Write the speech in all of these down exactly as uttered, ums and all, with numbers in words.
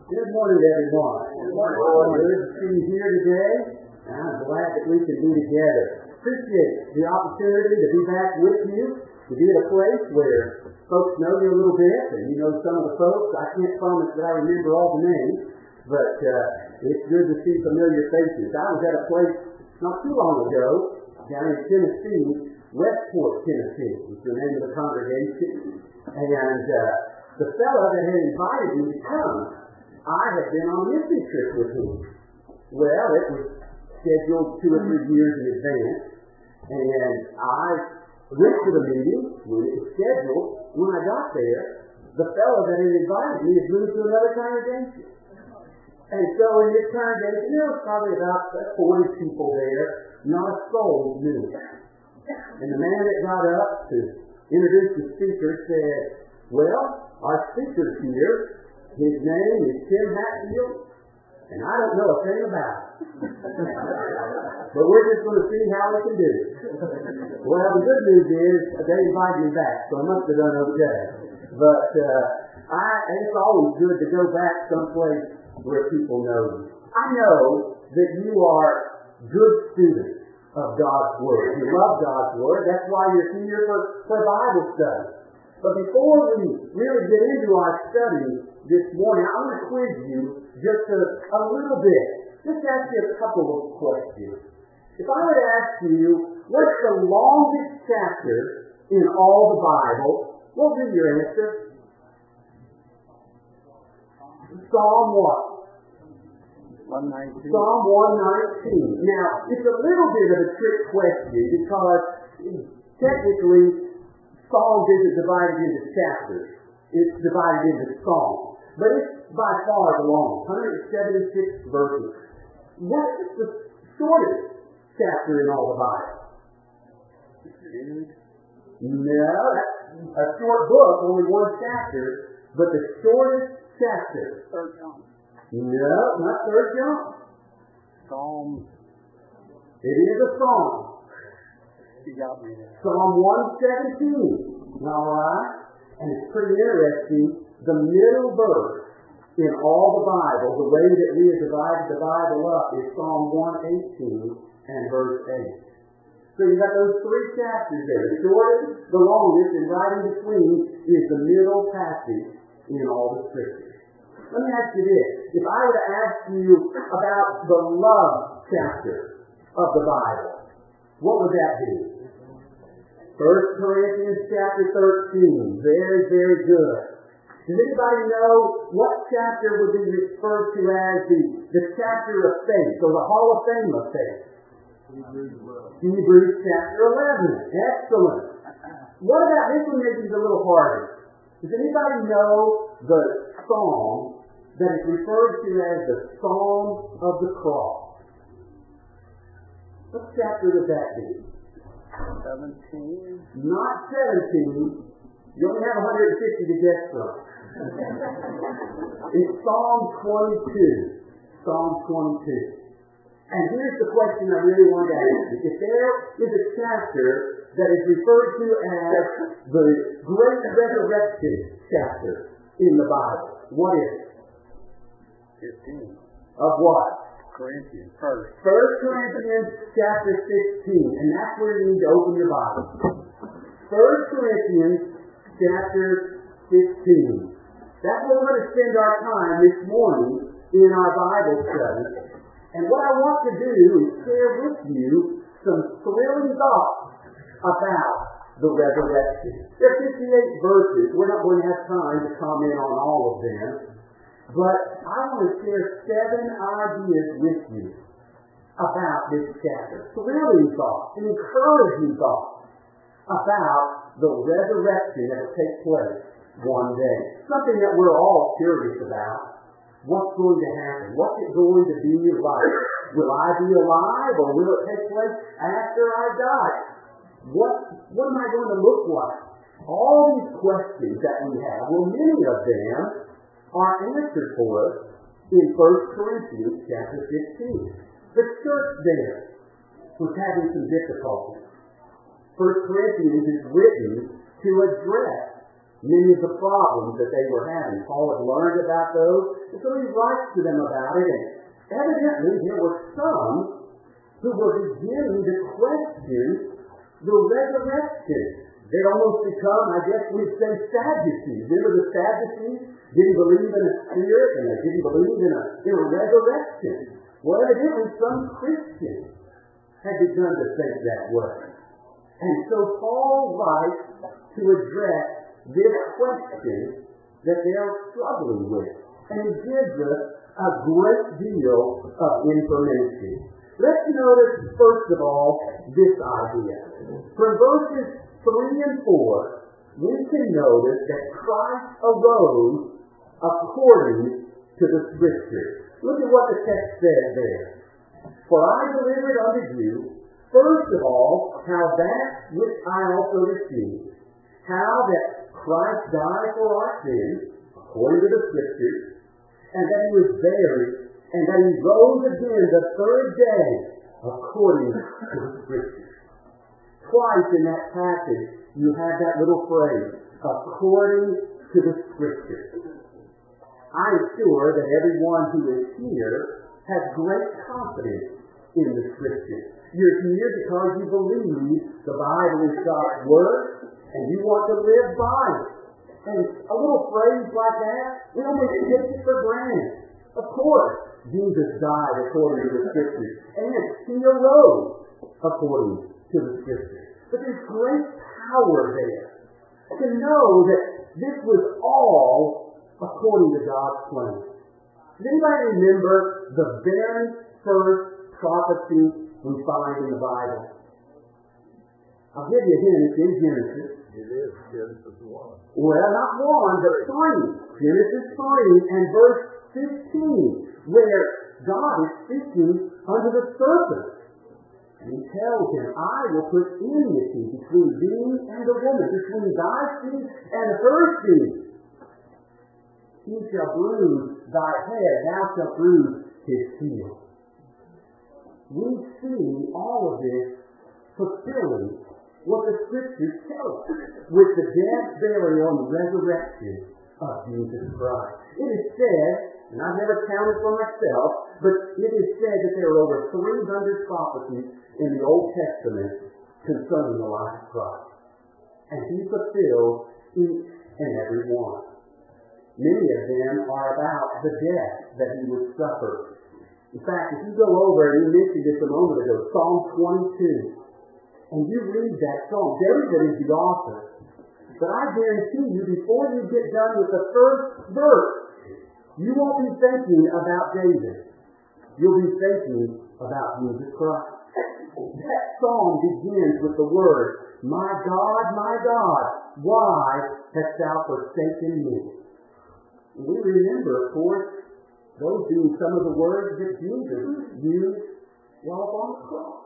Good morning, everyone. Good morning. Good to see you here today. I'm glad that we can be together. Appreciate the opportunity to be back with you, to be at a place where folks know you a little bit, and you know some of the folks. I can't promise that I remember all the names, but uh, it's good to see familiar faces. I was at a place not too long ago down in Tennessee, Westport, Tennessee, was the name of the congregation, and uh, the fellow that had invited me to come, I had been on a mission trip with him. Well, it was scheduled two or three years in advance, and I went to the meeting when it was scheduled. When I got there, the fellow that had invited me had moved to another congregation. And so in this congregation, there was probably about forty people there. Not a soul knew it. And the man that got up to introduce the speaker said, well, our speaker's here. His name is Tim Hatfield, and I don't know a thing about it. But we're just going to see how we can do it. Well, the good news is they invited me back, so I must have done okay. But uh, I, it's always good to go back someplace where people know you. I know that you are good students of God's Word. You love God's Word. That's why you're here for, for Bible study. But before we really get into our study this morning, I want to quiz you just a, a little bit. Just ask you a couple of questions. If I were to ask you, what's the longest chapter in all the Bible, what would be your answer? Psalm what? one nineteen. Psalm one nineteen. Now, it's a little bit of a trick question because technically Psalms isn't divided into chapters. It's divided into Psalms. But it's by far the longest, one hundred seventy-six verses. What is the shortest chapter in all the Bible? Jude. No, that's a short book, only one chapter. But the shortest chapter. Third John. No, not Third John. Psalm. It is a Psalm. You got me there. Psalm one seventeen. All right? And it's pretty interesting. The middle verse in all the Bible, the way that we have divided the Bible up, is Psalm one eighteen and verse eight. So you've got those three chapters there. The shortest, the longest, and right in between is the middle passage in all the Scriptures. Let me ask you this. If I were to ask you about the love chapter of the Bible, what would that be? First Corinthians chapter thirteen. Very, very good. Does anybody know what chapter would be referred to as the, the chapter of faith, or the Hall of Fame of faith? Hebrews eleven. Hebrews chapter eleven. Excellent. What about this one? Maybe it's a little harder. Does anybody know the psalm that is referred to as the Psalm of the Cross? What chapter would that be? seventeen. Not seventeen. You only have one hundred fifty to guess from. It's Psalm twenty-two. Psalm twenty-two. And here's the question I really wanted to ask you. If there is a chapter that is referred to as the Great Resurrection chapter in the Bible, what is it? fifteen. Of what? Corinthians. First. First Corinthians chapter sixteen. And that's where you need to open your Bible. First Corinthians chapter sixteen. That's where we're going to spend our time this morning in our Bible study. And what I want to do is share with you some thrilling thoughts about the resurrection. There are fifty-eight verses. We're not going to have time to comment on all of them. But I want to share seven ideas with you about this chapter. Thrilling thoughts, encouraging thoughts about the resurrection that will take place one day. Something that we're all curious about. What's going to happen? What's it going to be like? Will I be alive, or will it take place after I die? What, what am I going to look like? All these questions that we have, well, many of them are answered for us in First Corinthians chapter fifteen. The church there was having some difficulties. First Corinthians is written to address many of the problems that they were having. Paul had learned about those And so he writes to them about it, and evidently there were some who were beginning to question the resurrection. They'd almost become, I guess we'd say, Sadducees. Remember the Sadducees didn't believe in a spirit, and they didn't believe in a, in a resurrection. Well, evidently some Christians had begun to think that way. And so Paul writes to address this question that they are struggling with. And he gives us a great deal of information. Let's notice, first of all, this idea. From verses three and four, we can notice that Christ arose according to the Scriptures. Look at what the text says there. For I delivered unto you, first of all, how that which I also received, how that Christ died for our sins, according to the Scriptures, and that he was buried, and that he rose again the third day, according to the Scriptures. Twice in that passage, you have that little phrase, according to the Scriptures. I am sure that everyone who is here has great confidence in the Scriptures. You're here because you believe the Bible is God's Word, and you want to live by it. And a little phrase like that, we almost take it for granted. Of course, Jesus died according to the Scriptures, and he arose according to the Scriptures. But there's great power there to know that this was all according to God's plan. Does anybody remember the very first prophecy we find in the Bible? I'll give you a hint. It's in Genesis. It is Genesis one. Well, not one, but three. Genesis three and verse fifteen, where God is speaking unto the serpent. And he tells him, I will put enmity between thee and the woman, between thy seed and her seed. He shall bruise thy head, thou shalt bruise his heel. We see all of this fulfilling what the Scriptures tell us with the death, burial, and resurrection of Jesus Christ. It is said, and I've never counted for myself, but it is said that there are over three hundred prophecies in the Old Testament concerning the life of Christ. And he fulfills each and every one. Many of them are about the death that he would suffer. In fact, if you go over, and you mentioned this a moment ago, Psalm twenty-two, and you read that psalm, David is the author. But I guarantee you, before you get done with the first verse, you won't be thinking about David. You'll be thinking about Jesus Christ. That psalm begins with the words, My God, my God, why hast thou forsaken me? We remember, of course, those being some of the words that Jesus used while on the cross.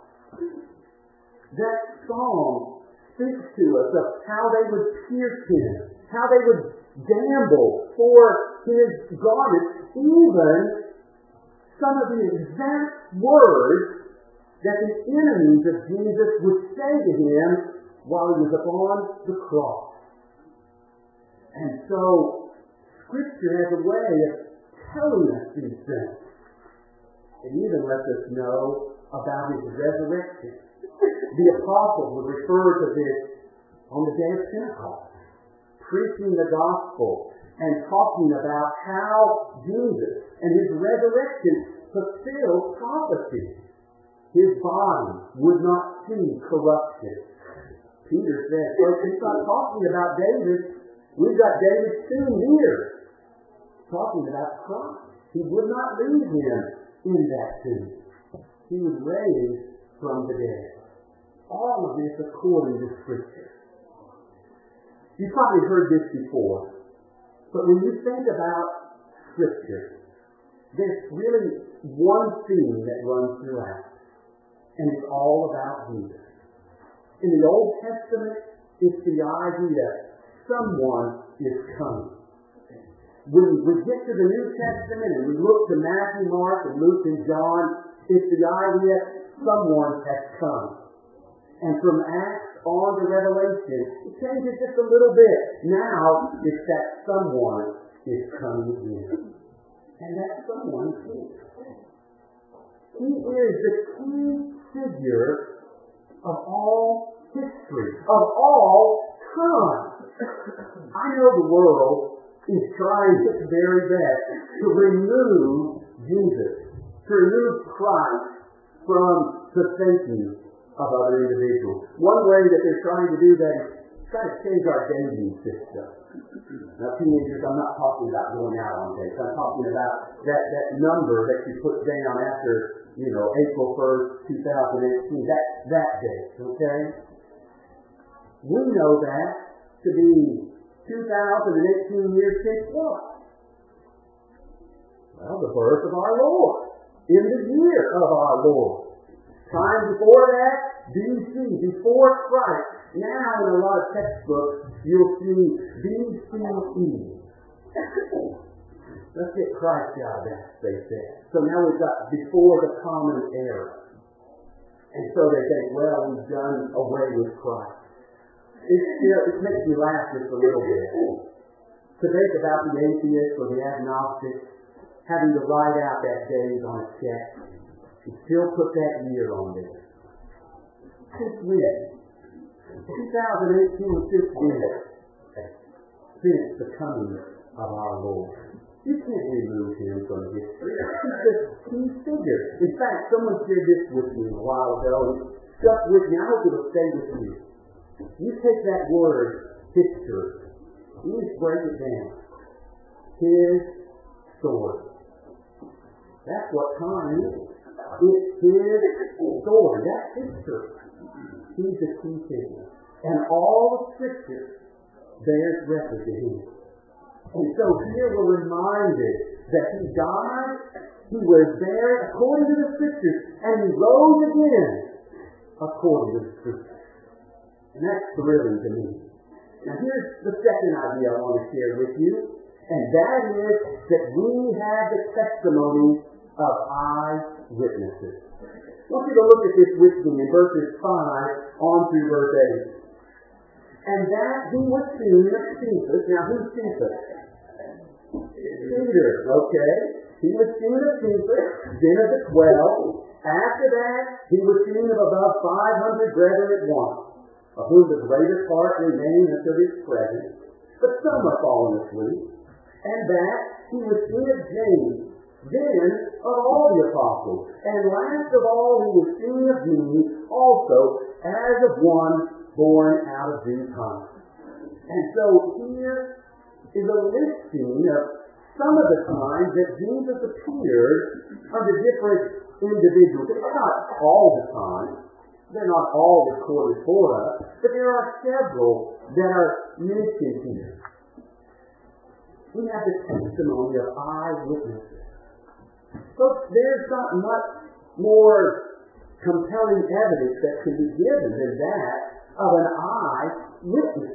That psalm speaks to us of how they would pierce him, how they would gamble for his garments, even some of the exact words that the enemies of Jesus would say to him while he was upon the cross. And so, Scripture has a way of telling us these things. It even lets us know about his resurrection. The apostles would refer to this on the day of Pentecost, preaching the gospel and talking about how Jesus and his resurrection fulfilled prophecy. His body would not see corruption. Peter said, folks, he's not talking about David. We've got David's tomb here. Talking about Christ. He would not leave him in that tomb. He was raised from the dead. All of this according to Scripture. You've probably heard this before, but when you think about Scripture, there's really one theme that runs throughout, and it's all about Jesus. In the Old Testament, it's the idea someone is coming. When we get to the New Testament and we look to Matthew, Mark, and Luke, and John, it's the idea someone has come. And from Acts on to Revelation, it changes just a little bit. Now, it's that someone is coming again. And that someone is Jesus. He is the key figure of all history, of all time. I know the world is trying its very best to remove Jesus, to remove Christ from the thinking of other individuals. One way that they're trying to do that is try to change our dating system. Now, teenagers, I'm not talking about going out on dates. I'm talking about that, that number that you put down after, you know, April first, two thousand eighteen, that, that date, okay? We know that to be two thousand eighteen years since what? Well, the birth of our Lord, in the year of our Lord. Time before that, B C, before Christ. Now in a lot of textbooks, you'll see B C E. Let's get Christ out of that, they say. So now we've got before the common era. And so they think, well, we've done away with Christ. It, still, it makes me laugh just a little bit to think about the atheist or the agnostic having to write out that date on a check and still put that year on there. Since when? twenty eighteen was just when? Since the coming of our Lord. You can't remove him from history. He's the key figure. In fact, someone shared this with me a while ago and it stuck with me. I hope it'll stay with you. You take that word, history, you just break it down. His story. That's what time is. It's his story. That's history. He's the key figure. And all the scripture bears record to him. And so here we're reminded that he died, he was buried according to the scriptures, and he rose again according to the scriptures. And that's thrilling to me. Now here's the second idea I want to share with you, and that is that we have the testimony of eyewitnesses. I want you to look at this with me in verses five on through verse eight. And that he was seen of Cephas. Now who's Cephas? Peter, okay. He was seen of Cephas, then of the twelve. After that, he was seen of above five hundred brethren at once, of whom the greater part remain until this present, but some are fallen asleep. And that he was seen of James, then of all the apostles. And last of all, he was seen of me also, as of one born out of due time. And so here is a listing of some of the times that Jesus appeared unto different individuals. It's not all the time. They're not all recorded for us, but there are several that are mentioned here. We have the testimony of eyewitnesses. So there's not much more compelling evidence that can be given than that of an eyewitness.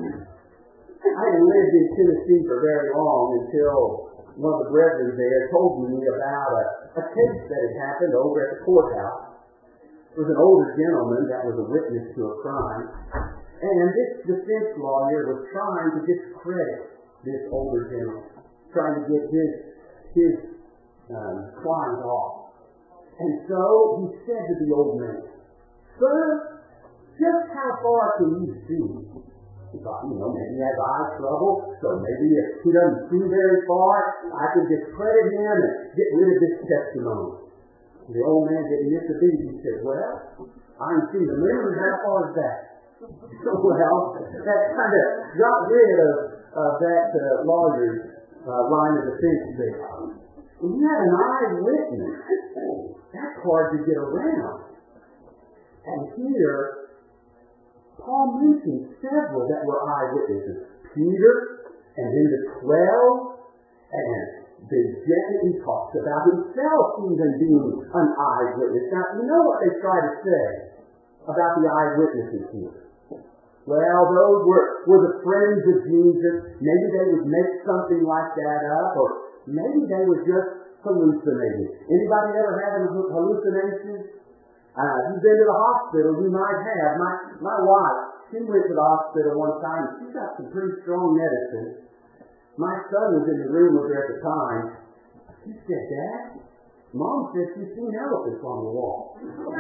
I hadn't lived in Tennessee for very long until one of the brethren there told me about a, a case that had happened over at the courthouse. There was an older gentleman that was a witness to a crime, and this defense lawyer was trying to discredit this older gentleman, trying to get his his um, client off. And so he said to the old man, "Sir, just how far can you see?" He thought, you know, maybe he has eye trouble, so maybe if he doesn't see very far, I can discredit him and get rid of this testimony. The old man didn't miss a beat. He said, "Well, I can see the limit. How far is that?" Well, that kind of got rid of, of that uh, lawyer's uh, line of defense there. When you have an eyewitness, that's hard to get around. And here, Paul mentions several that were eyewitnesses. Peter, and then the twelve, and the he talks about himself even being an eyewitness. Now, you know what they try to say about the eyewitnesses here? Well, those were, were the friends of Jesus. Maybe they would make something like that up, or maybe they were just hallucinating. Anybody ever having a hallucination? Uh, if you've been to the hospital, you might have. My my wife, she went to the hospital one time, and she got some pretty strong medicine. My son was in the room with her at the time, He said, Dad, Mom said she's seen elephants on the wall.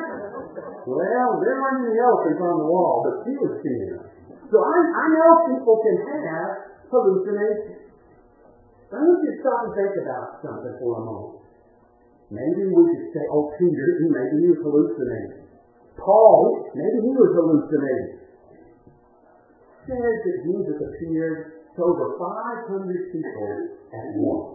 Well, there weren't any elephants on the wall, but she was seeing them. So I, I know people can have hallucinations. I want you to stop and think about something for a moment. Maybe we could say, oh, Peter, maybe he was hallucinating. Paul, maybe he was hallucinating. It says that Jesus appeared to over five hundred people at once.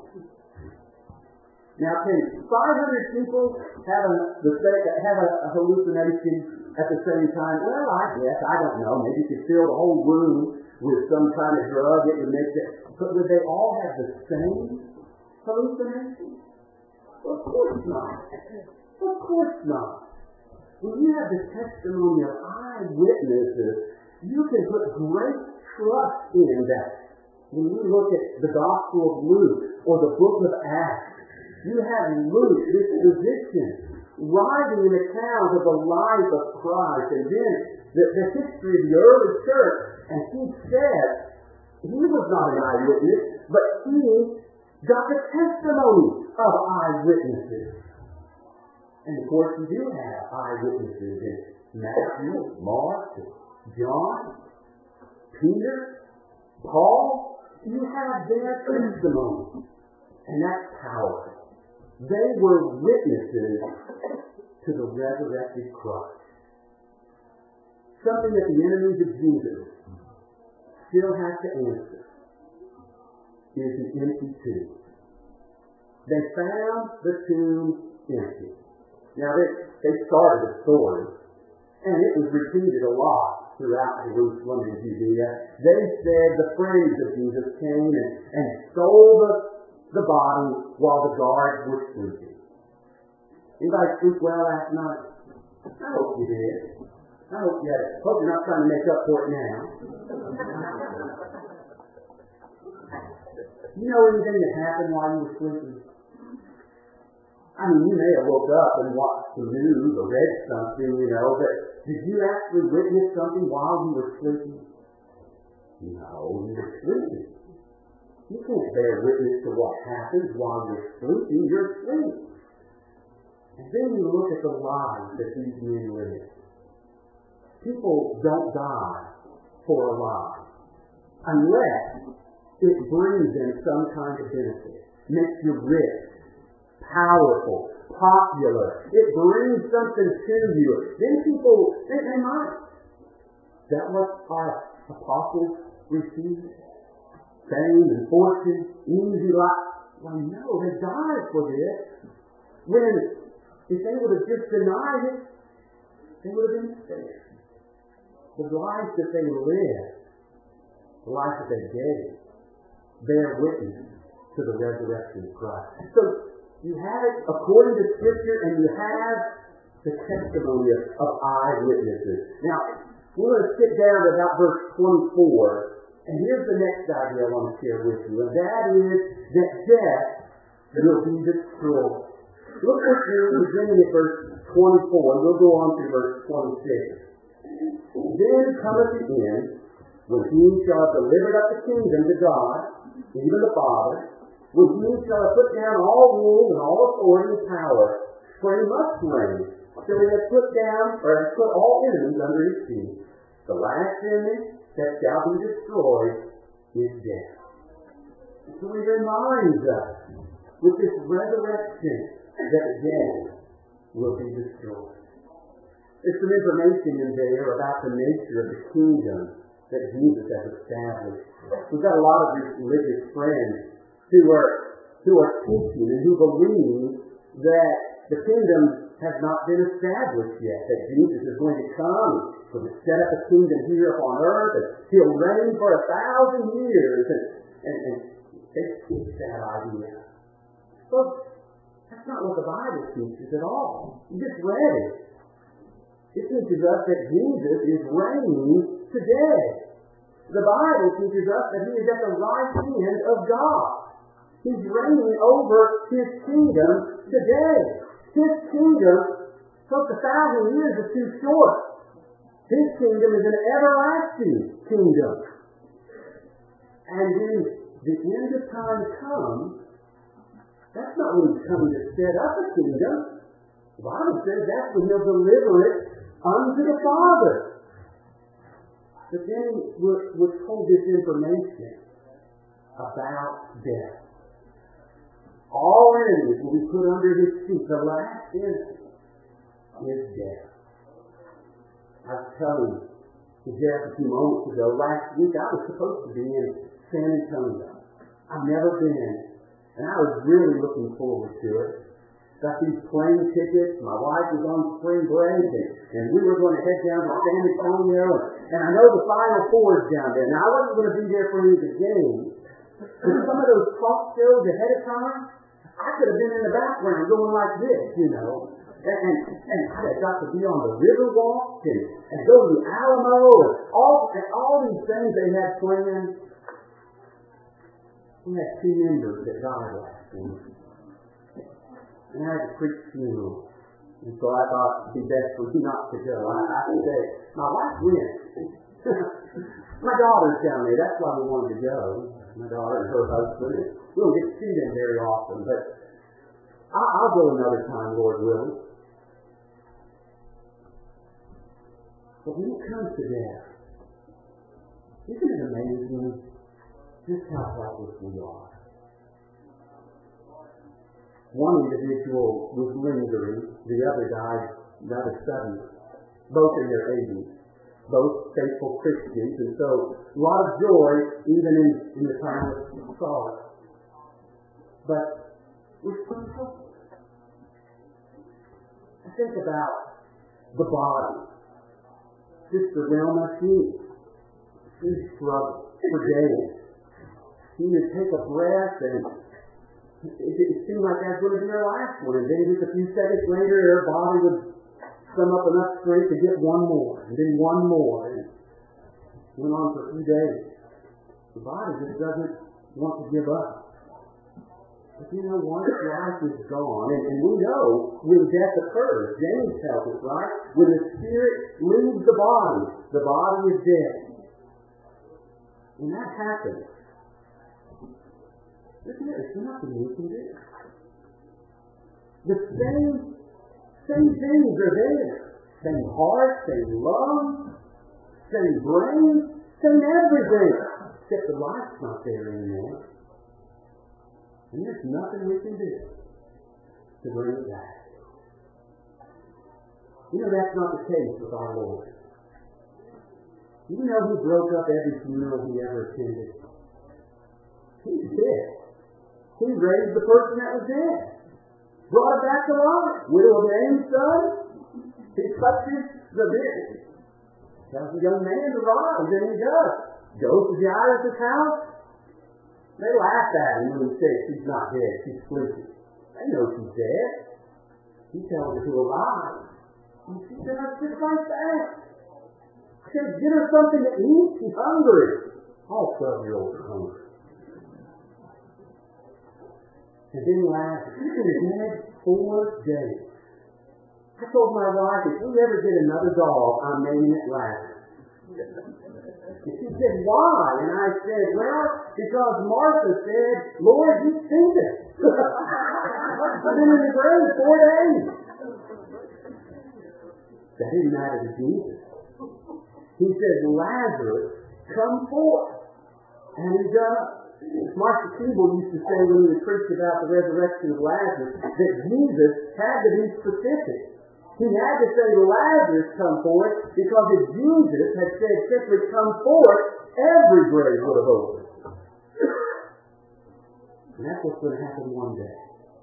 Now, can five hundred people have a, the, have a, a hallucination at the same time? Well, I guess, I don't know. Maybe you could fill the whole room with some kind of drug. It would make it. But would they all have the same hallucination? Of course not. Of course not. When you have the testimony of eyewitnesses, you can put great trust in that. When you look at the Gospel of Luke or the book of Acts, you have Luke, this physician, writing an account of the life of Christ and then the, the history of the early church. And he said he was not an eyewitness, but he got the testimony of eyewitnesses. And of course you do have eyewitnesses in Matthew, Mark, John, Peter, Paul. You have their testimony. And that's powerful. They were witnesses to the resurrected Christ. Something that the enemies of Jesus still have to answer is the empty tomb. They found the tomb empty. Now, they, they started a story, and it was repeated a lot throughout Jerusalem and Judea. They said the friends of Jesus came and, and stole the, the body while the guards were sleeping. Anybody sleep well last night? I hope you did. I hope you had it. Hope you're not trying to make up for it now. You know anything that happened while you were sleeping? I mean, you may have woke up and watched the news or read something, you know, but did you actually witness something while you were sleeping? No, you were sleeping. You can't bear witness to what happens while you're sleeping. You're asleep. And then you look at the lives that these men live. People don't die for a lie unless it brings them some kind of benefit. Makes you rich, powerful, popular. It brings something to you. Then people, they, they might. Is that what our apostles received? Fame and fortune, easy life. Well, no, they died for this. When, if they would have just denied it, they would have been spared. The life that they lived, the life that they gave, bear witness to the resurrection of Christ. So, you have it according to Scripture, and you have the testimony of, of eyewitnesses. Now, we're going to skip down to about verse twenty-four, and here's the next idea I want to share with you, and that is that death will be destroyed. Look with me, beginning at verse twenty-four, and we'll go on to verse twenty-six. Then cometh the end, when he shall have delivered up the kingdom to God, even the Father, when he shall have put down all rule and all authority and power, for he must reign, till he has put down, or has put all enemies under his feet. The last enemy that shall be destroyed is death. So he reminds us with this resurrection that death will be destroyed. There's some information in there about the nature of the kingdom that Jesus has established. We've got a lot of religious friends who are who are teaching and who believe that the kingdom has not been established yet, that Jesus is going to come to set up a kingdom here upon earth, and he'll reign for a thousand years, and, and, and they teach that idea. Folks, that's not what the Bible teaches at all. You just read it. It teaches us that Jesus is reigning today. The Bible teaches us that he is at the right hand of God. He's reigning over his kingdom today. His kingdom, folks, a thousand years is too short. His kingdom is an everlasting kingdom. And when the end of time comes, That's not when He's coming to set up a kingdom. The Bible says that's when He'll deliver it unto the Father. But then we're, we're told this information about death. All enemies will be put under His feet. The last enemy is death. I was telling Jeff a few moments ago, last week I was supposed to be in San Antonio. I've never been, and I was really looking forward to it. Got these plane tickets. My wife was on spring break, and, and we were going to head down to San Antonio. And I know the Final Four is down there. Now, I wasn't going to be there for any of the games. But some of those talk shows ahead of time, I could have been in the background going like this, you know. And, and, and I had got to be on the Riverwalk and, and go to the Alamo and all, and all these things they had planned. We had two members that died last week. And I had to preach funeral. And so I thought it'd be best for me not to go. I, I could say, my wife went. My daughter's down there. That's why we wanted to go. My daughter and her husband. We don't get to see them very often. But I, I'll go another time, Lord willing. But when it comes to death, isn't it amazing just how helpless we are? One individual was lingering, the other died rather suddenly, both in their eighties, both faithful Christians, and so a lot of joy even in, in the time of sorrow. But we're so helpless. I think about the body. Sister Wilma, she, she struggled for days. She would take a breath and It, it seemed like that was going to be her last one. And then just a few seconds later, her body would sum up enough strength to get one more. And then one more. And it went on for a few days. The body just doesn't want to give up. But you know, once life is gone, and, and we know when death occurs, James tells us, right? When the spirit leaves the body, the body is dead. When that happens, there's nothing we can do. The same, same things are there. Same heart, same lungs, same brain, same everything. Except the life's not there anymore. And there's nothing we can do to bring it back. You know, that's not the case with our Lord. You know He broke up every funeral He ever attended. He's dead. He raised the person that was dead. Brought it back to life. Widow of Nain's son. He touches the bit. Tells the young man to rise, and he does. Goes to Jairus' house. They laugh at him when he says she's not dead, she's sleeping. They know she's dead. He tells her to arise. And she does just like that. He says, get her something to eat. She's hungry. All twelve-year-olds are hungry. And then last, he's been dead four days. I told my wife, if we ever get another dog, I'm naming it Lazarus. And she said, why? And I said, well, because Martha said, Lord, you sent it. I've been in the grave four days. That didn't matter to Jesus. He said, Lazarus, come forth. And he does. Martha Siebel used to say when he would preach about the resurrection of Lazarus that Jesus had to be specific. He had to say, Lazarus, come forth, because if Jesus had said simply, come forth, every grave would have opened. And that's what's going to happen one day.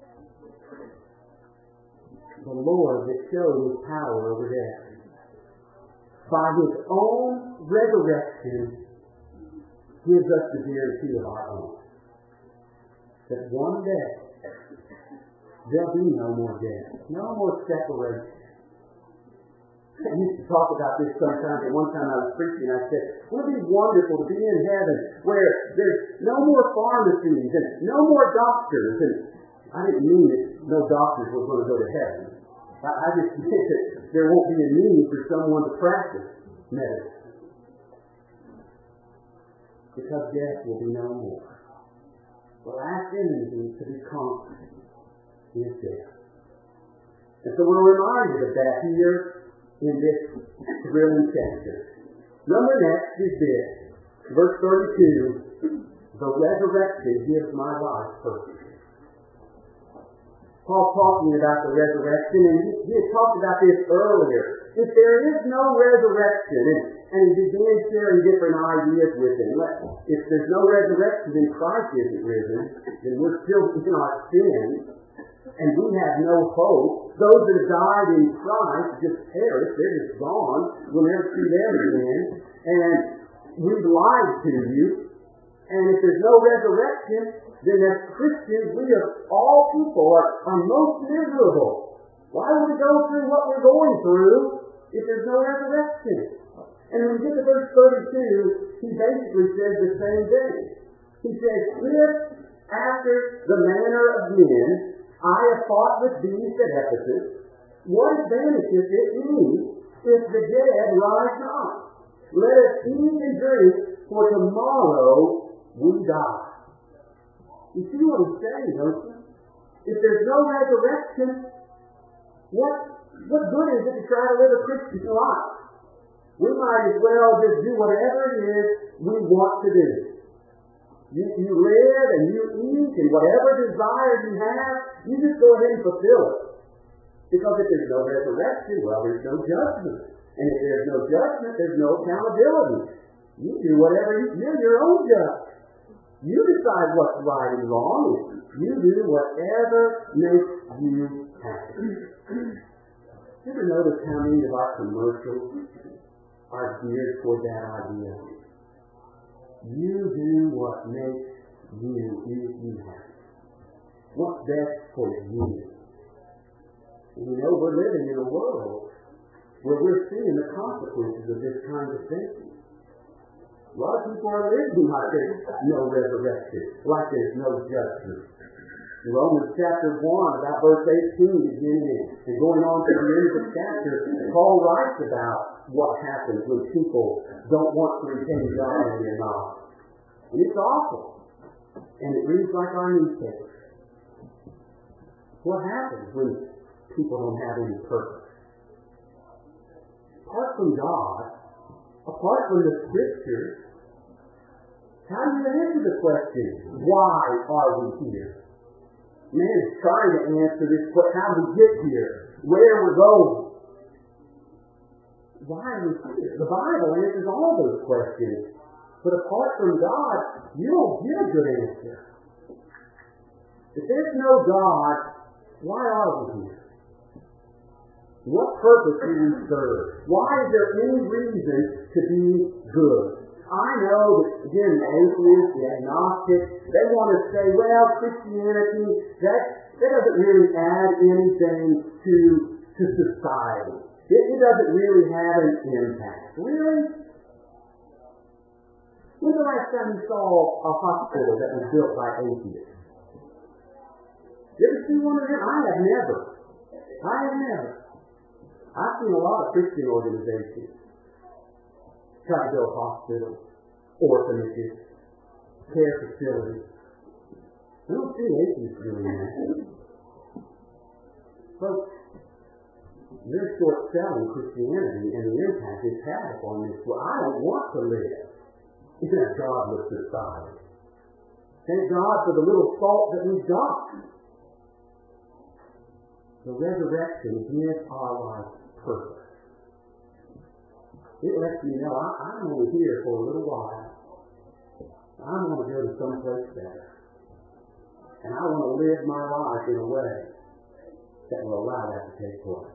The Lord that showed His power over death, by His own resurrection, gives us the guarantee of our own. That one day, there'll be no more death. No more separation. I used to talk about this sometimes, and one time I was preaching, I said, wouldn't it be wonderful to be in heaven where there's no more pharmacies and no more doctors. And I didn't mean that no doctors were going to go to heaven. I, I just meant that there won't be a need for someone to practice medicine. Because death will be no more. The last enemy to be conquered. is death. And so we're reminded of that here in this thrilling chapter. Number next is this. Verse thirty-two, the resurrection gives my life purpose. Paul talking about the resurrection, and he, he had talked about this earlier. If there is no resurrection, and, and he began sharing different ideas with him. If there's no resurrection, then Christ isn't risen, then we're still in our sins, and we have no hope. Those that have died in Christ just perish. They're just gone. We'll never see them again. And we've lied to you. And if there's no resurrection, then as Christians, we of all people are, are most miserable. Why would we go through what we're going through if there's no resurrection? And when we get to verse thirty-two, he basically says the same thing. He says, if after the manner of men I have fought with these at Ephesus, what advantageth it me if the dead rise not? Let us eat and drink, for tomorrow we die. You see what he's saying, don't you? If there's no resurrection, what, what good is it to try to live a Christian life? We might as well just do whatever it is we want to do. You, you live and you eat, and whatever desire you have, you just go ahead and fulfill it. Because if there's no resurrection, well, there's no judgment. And if there's no judgment, there's no accountability. You do whatever you, you're your own judge. You decide what's right and wrong. You do whatever makes you happy. You ever notice how many of our commercials are geared toward that idea? You do what makes you, you, you happy. What's best for you? And you know, we're living in a world where we're seeing the consequences of this kind of thinking. A lot of people are living like there's no resurrection, like there's no judgment. In Romans chapter one, about verse eighteen, beginning and going on to the end of the chapter, Paul writes about what happens when people don't want to retain God in their lives. And it's awful. And it reads like our newspaper. What happens when people don't have any purpose? Apart from God, apart from the Scriptures, how do you answer the question, why are we here? Man is trying to answer this, but how do we get here? Where we're going? Why are we here? The Bible answers all those questions. But apart from God, you don't get a good answer. If there's no God, why are we here? What purpose do we serve? Why is there any reason to be good? I know that, again, the atheists, the agnostics, they want to say, well, Christianity, that, that doesn't really add anything to, to society. It, it doesn't really have an impact. Really? When's the last time you saw a hospital that was built by atheists? You ever see one of them? I have never. I have never. I've seen a lot of Christian organizations try to build hospitals, orphanages, care facilities. I don't see atheists doing that. Folks, they're short-selling Christianity and the impact it's had upon this. Well, I don't want to live in a godless society. Thank God for the little salt that we've got. The resurrection gives our life purpose. It lets me know I, I'm only here for a little while. I'm going to go to someplace better. And I want to live my life in a way that will allow that to take place.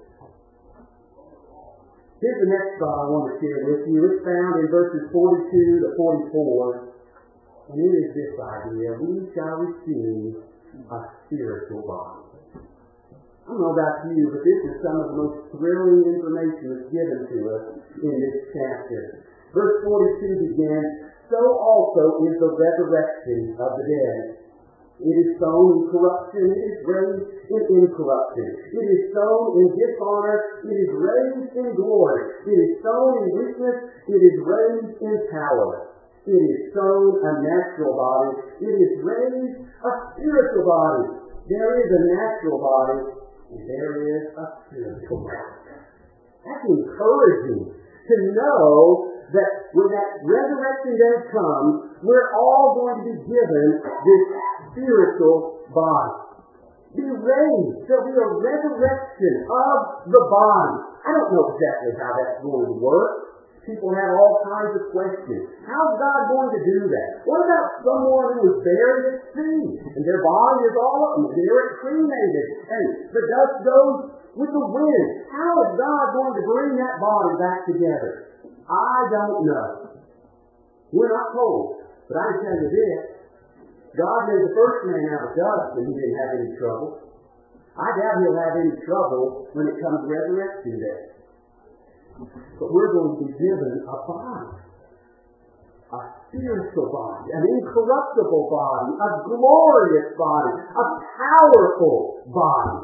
Here's the next thought I want to share with you. It's found in verses forty-two to forty-four. And it is this idea: we shall receive a spiritual body. I don't know about you, but this is some of the most thrilling information that's given to us in this chapter. Verse forty-two begins, so also is the resurrection of the dead. It is sown in corruption, it is raised in incorruption. It is sown in dishonor, it is raised in glory. It is sown in weakness, it is raised in power. It is sown a natural body, it is raised a spiritual body. There is a natural body, and there is a spiritual body. That's encouraging to know that when that resurrection day comes, we're all going to be given this spiritual body. Be raised. There'll be a resurrection of the body. I don't know exactly how that's going to work. People have all kinds of questions. How's God going to do that? What about someone who was buried at sea, and their body is all up, and they're cremated, and the dust goes with the wind? How is God going to bring that body back together? I don't know. We're not told. But I can tell you this. God made the first man out of dust, and he didn't have any trouble. I doubt he'll have any trouble when it comes resurrection day. But we're going to be given a body. A spiritual body. An incorruptible body. A glorious body. A powerful body.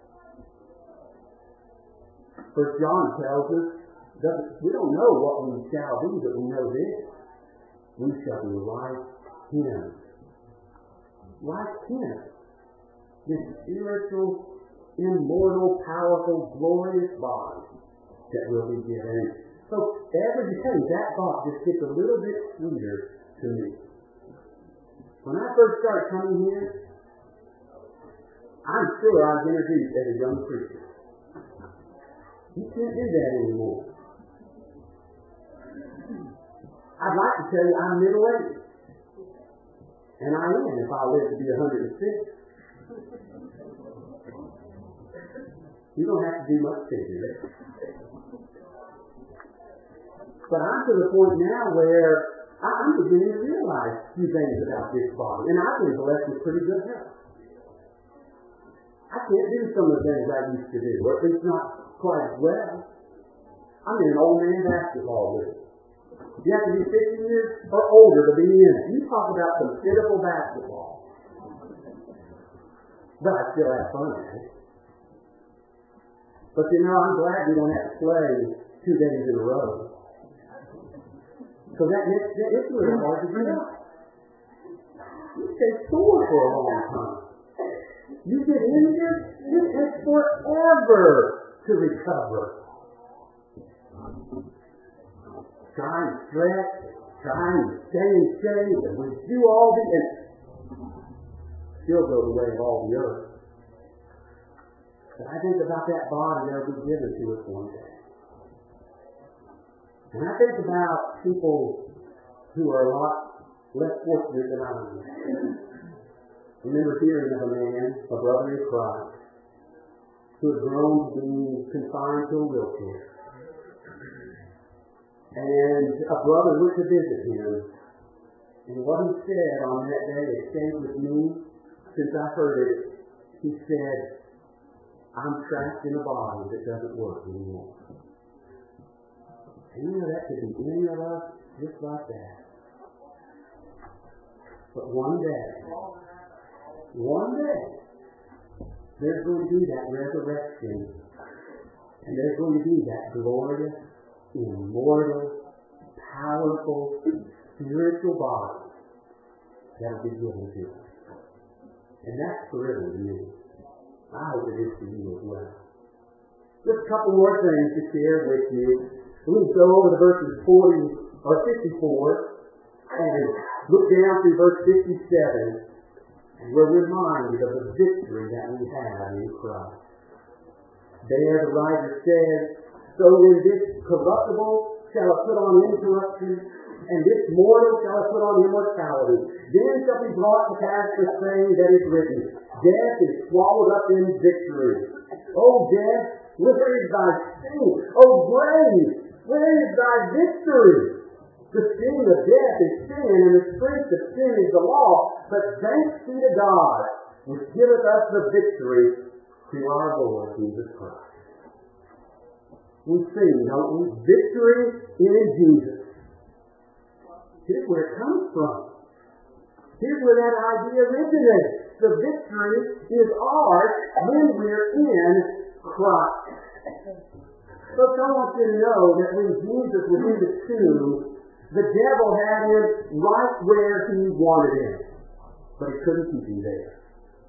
First John tells us, we don't know what we shall be, but we know this. We shall be like Him. Like Him. This spiritual, immortal, powerful, glorious body that will be given. So every day that thought just gets a little bit sweeter to me. When I first started coming here, I'm sure I was introduced as a young preacher. You can't do that anymore. I'd like to tell you I'm middle-aged. And I am if I live to be one hundred six. You don't have to do much figuring. But I'm to the point now where I'm beginning to realize a few things about this body. And I've been blessed with pretty good health. I can't do some of the things I used to do, or at least not quite as well. I'm in an old man basketball league. You have to be fifty years or older to be in it. You talk about some pitiful basketball. But I still have fun at it. But you know, I'm glad we don't have to play two days in a row. Because that next day, it's really hard to get up. You stay sore for a long time. You get injured, it takes forever to recover. Try and stretch, try and stay in shape, and we do all the, and still go the way of all the others. But I think about that body that will be given to us one day. And I think about people who are a lot less fortunate than I am. I remember hearing of a man, a brother in Christ, who had grown to be confined to a wheelchair. And a brother went to visit him. And what he said on that day, it stayed with me since I heard it. He said, I'm trapped in a body that doesn't work anymore. And you know, that could be any of us just like that. But one day, one day, there's going to be that resurrection. And there's going to be that glorious, immortal, powerful, spiritual body that will be given to us. And that's thrilling to me. I hope it is to you as well. Just a couple more things to share with you. We can go over to verses forty or fifty-four and look down through verse fifty-seven, and we're reminded of the victory that we have in Christ. There the writer says, so when this corruptible shall have put on incorruption, and this mortal shall have put on immortality, then shall be brought to pass the saying that is written, death is swallowed up in victory. O death, where is thy sting? O grave, where is thy victory? The sting of death is sin, and the strength of sin is the law. But thanks be to God, which giveth us the victory through our Lord Jesus Christ. We sing, don't we? Victory in Jesus. Here's where it comes from. Here's where that idea originates. The victory is ours when we're in Christ. So I want you to know that when Jesus was in the tomb, the devil had him right where he wanted him. But he couldn't keep him there.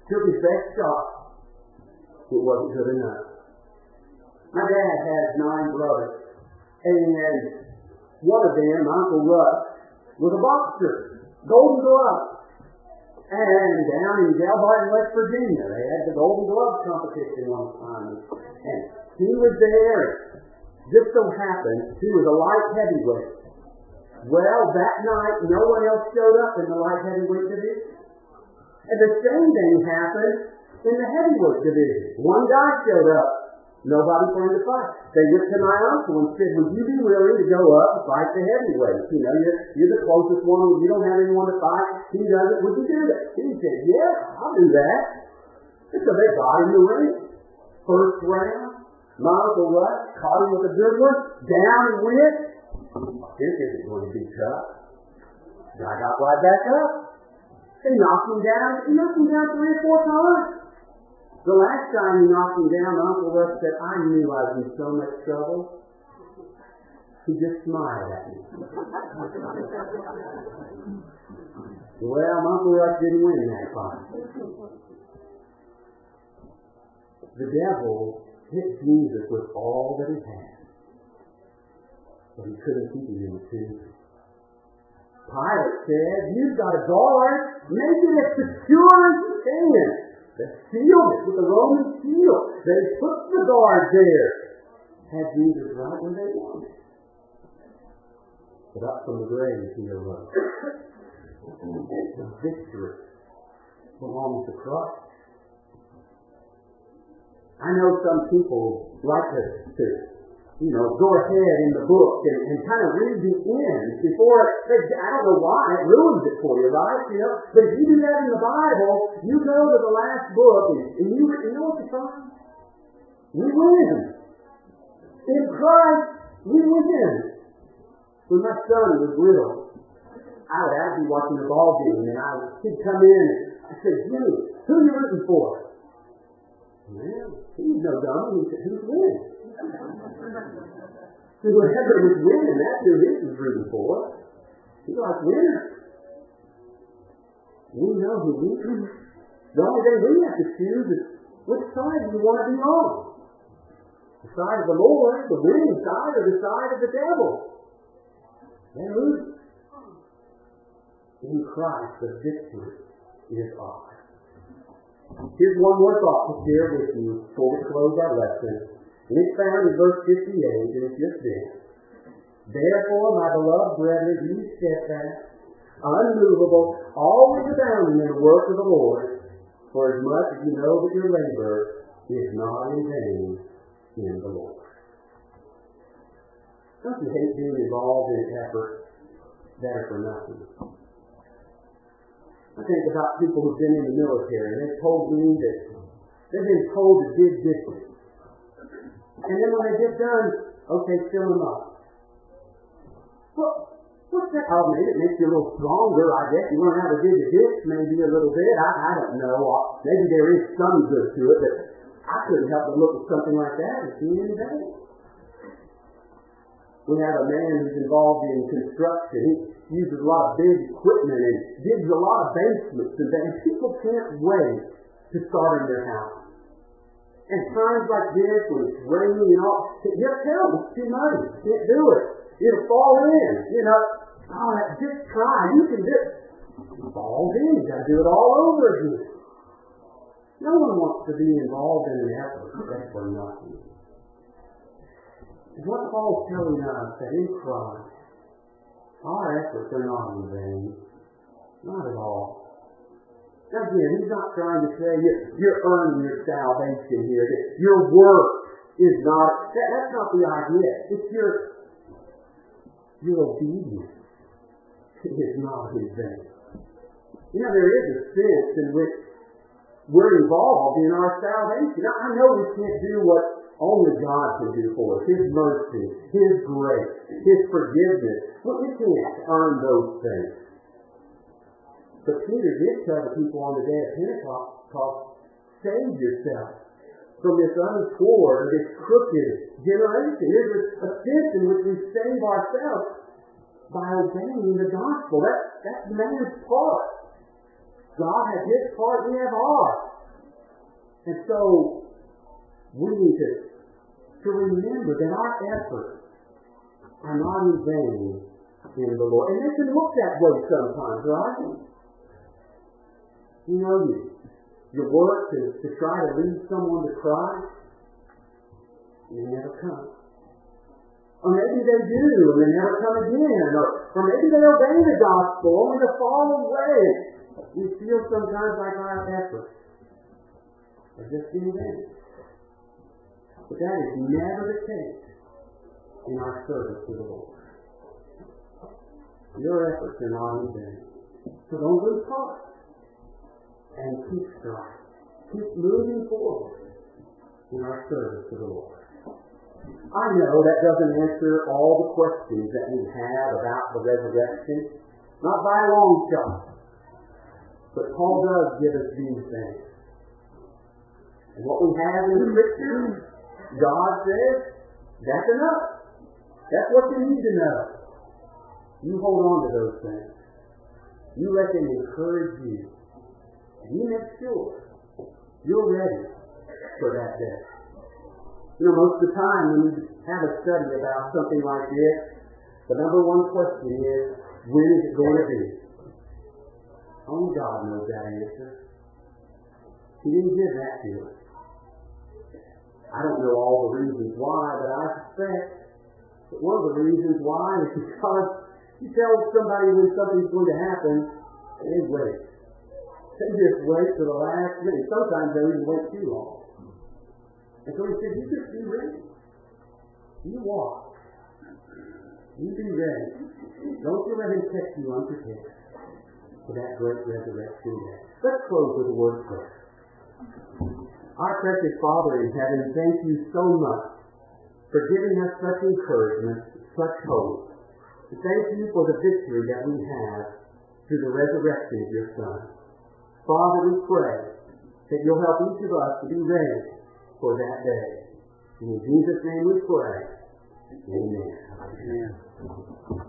took his best shot. It wasn't good enough. My dad has nine brothers, and one of them, Uncle Russ, was a boxer, Golden Glove. And down in Galbarton, West Virginia, they had the Golden Glove competition one time. And he was there. Just so happened, he was a light heavyweight. Well, that night, no one else showed up in the light heavyweight division. And the same thing happened in the heavyweight division. One guy showed up. Nobody for him to fight. They went to my uncle and said, would you be willing to go up and fight the heavyweights? You know, you're, you're the closest one. You don't have anyone to fight. He does it. Would you do that? He said, yeah, I'll do that. And so they got in the ring. First round, my uncle Russ caught him with a good one. Down he went. This isn't going to be tough. Guy got right back up. They knocked him down. He knocked him down three or four times. The last time he knocked him down, Uncle Russ said, I knew I was in so much trouble. He just smiled at me. Well, Uncle Russ didn't win that fight. The devil hit Jesus with all that he had, but he couldn't keep him in the tomb. Pilate said, you've got a guard. Make it as secure as you can. They sealed it with a Roman seal. They put the guard there. Had Jesus right where they wanted. But up from the grave he arose. The victory belongs to Christ. I know some people like to, to you know, go ahead in the book and, and kind of read the end before, they, I don't know why, it ruins it for you, right? You know, but if you do that in the Bible, you go to the last book and, and you, you know what you find? We win. In Christ, we win. When my son was little, I would I'd be watching the ball game and I would, he'd come in and I said, Jimmy, who are you rooting for? Well, he's no dummy. He said, who's winning? See, whoever was winning, that's who he was rooting for. He likes winners. We know who we are. The only thing we have to choose is which side do you want to be on? The side of the Lord, the winning side, or the side of the devil? They're losing. In Christ, the victory is ours. Here's one more thought to share with you before we close our lesson. And it's found in verse fifty-eight, and it's just this. Therefore, my beloved brethren, be steadfast, unmovable, always abounding in the work of the Lord, for as much as you know that your labor is not in vain in the Lord. Don't you hate being involved in efforts that are for nothing? I think about people who've been in the military, and they've told me that they've been told to dig ditches. And then when they get done, okay, fill them up. Well, what's that? Oh, maybe it makes you a little stronger, I guess. You learn how to dig a ditch maybe a little bit. I, I don't know. Maybe there is some good to it, but I couldn't help but look at something like that and see any value. We have a man who's involved in construction. He uses a lot of big equipment and digs a lot of basements and things. People can't wait to start in their house. And times like this, when it's raining and all, just tell them it's too much. You can't do it. It'll fall in. You know, oh, just try. You can do it. It falls in. You've got to do it all over again. No one wants to be involved in an effort that's for nothing. And what Paul's telling us that in Christ, our efforts are not in vain. Not at all. Now again, he's not trying to say you're, you're earning your salvation here. That your work is not, that, that's not the idea. It's your, your obedience is not in vain. You know, there is a sense in which we're involved in our salvation. Now, I know we can't do what only God can do for us. His mercy, His grace, His forgiveness. Well, we can't earn those things. But Peter did tell the people on the day of Pentecost, save yourself from this untoward or this crooked generation. There's a sense in which we save ourselves by obeying the gospel. That, that's man's part. God has His part, we have ours. And so we need to, to remember that our efforts are not in vain in the Lord. And they can look that way sometimes, right? You know, you, your work is to try to lead someone to Christ, and they never come. Or maybe they do, and they never come again. Or, or maybe they obey the gospel, only to fall away. We feel sometimes like our efforts are just in vain. But that is never the case in our service to the Lord. Your efforts are not in vain. So don't lose heart. And keep striving. Keep moving forward in our service to the Lord. I know that doesn't answer all the questions that we have about the resurrection. Not by a long shot. But Paul does give us these things. And what we have in the Scripture, God says, that's enough. That's what you need to know. You hold on to those things. You let them encourage you. And you make sure you're ready for that day. You know, most of the time when we have a study about something like this, the number one question is, when is it going to be? Only God knows that answer. He didn't give that to us. I don't know all the reasons why, but I suspect that one of the reasons why is because you tell somebody when something's going to happen, and they wait. They just wait till the last minute. Sometimes they even wait too long. And so he said, you just be ready. You walk. You be ready. Don't you let him catch you unprepared for that great resurrection day. Let's close with a word of prayer. Our precious Father in heaven, thank you so much for giving us such encouragement, such hope. Thank you for the victory that we have through the resurrection of your Son. Father, we pray that you'll help each of us to be ready for that day. In Jesus' name we pray. Amen. Amen.